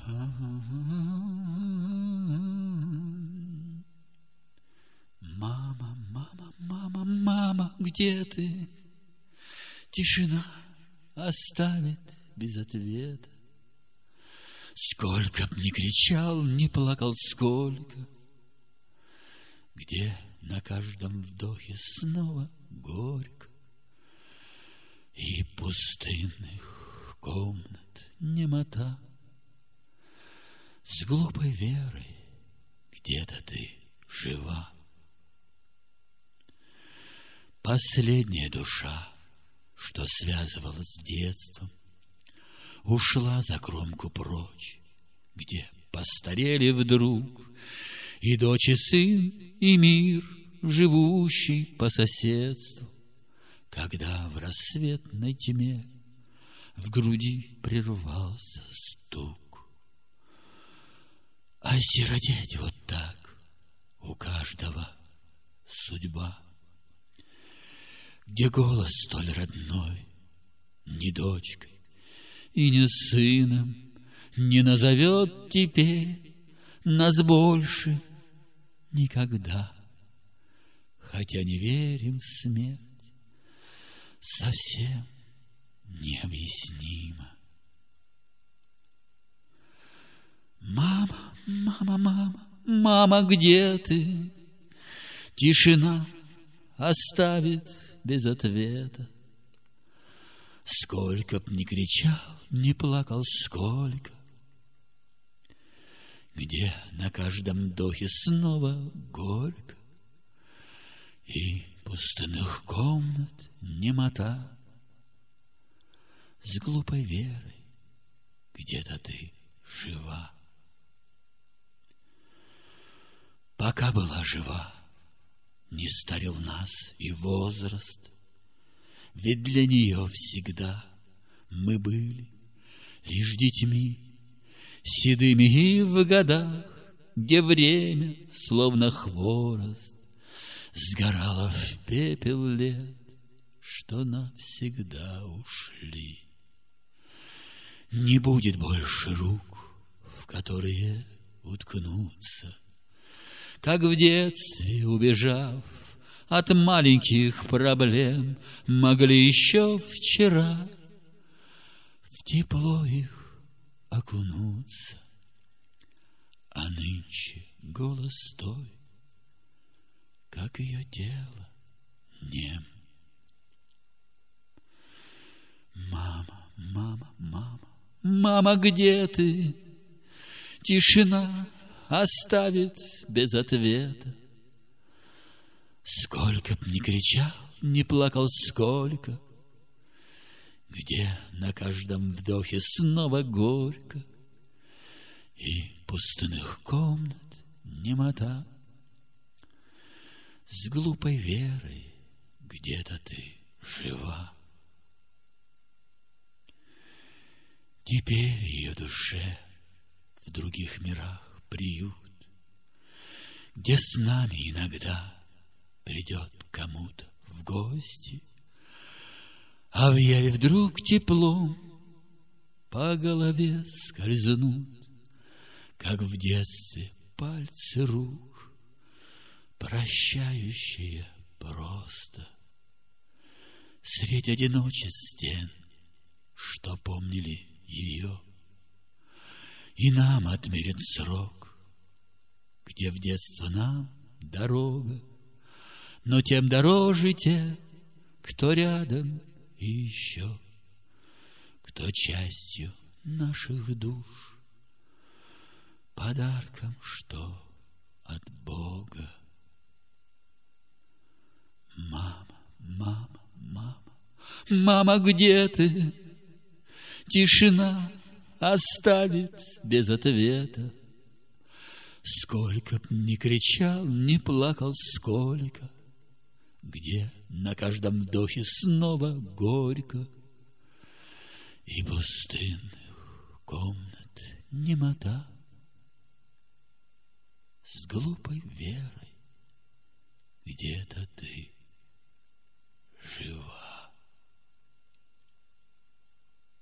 Мама, мама, мама, мама, где ты? Тишина оставит без ответа. Сколько б ни кричал, ни плакал, сколько, где на каждом вдохе снова горько, и пустынных комнат немота. С глупой верой где-то ты жива. Последняя душа, что связывала с детством, ушла за кромку прочь, где постарели вдруг и дочь, и сын, и мир, живущий по соседству, когда в рассветной тьме в груди прервался стук. Осиротеть вот так у каждого судьба, где голос столь родной ни дочкой и ни сыном не назовет теперь нас больше никогда. Хотя не верим в смерть, совсем необъяснимо. Мама, мама, мама, мама, где ты? Тишина оставит без ответа. Сколько б ни кричал, ни плакал, сколько, где на каждом вдохе снова горько, и пустынных комнат немота. С глупой верой где-то ты жива. Пока была жива, не старил нас и возраст, ведь для нее всегда мы были лишь детьми, седыми и в годах, где время, словно хворост, сгорало в пепел лет, что навсегда ушли. Не будет больше рук, в которые уткнуться, как в детстве, убежав от маленьких проблем, могли еще вчера в тепло их окунуться. А нынче голос той, как ее тело, нем. Мама, мама, мама, мама, где ты? Тишина оставит без ответа. Сколько б ни кричал, ни плакал, сколько, где на каждом вдохе снова горько, и пустынных комнат немота. С глупой верой где-то ты жива. Теперь ее душе в других мирах приют, где с нами иногда придет кому-то в гости, а в яве вдруг теплом по голове скользнут, как в детстве пальцы рук, прощающие просто средь одиночеств стен, что помнили ее. И нам отмерен срок, где в детство нам дорога, но тем дороже те, кто рядом и еще, кто частью наших душ, подарком, что от Бога. Мама, мама, мама, мама, где ты? Тишина оставит без ответа. Сколько б ни кричал, ни плакал, сколько, где на каждом вдохе снова горько, и пустынных комнат немота. С глупой верой где-то ты жива.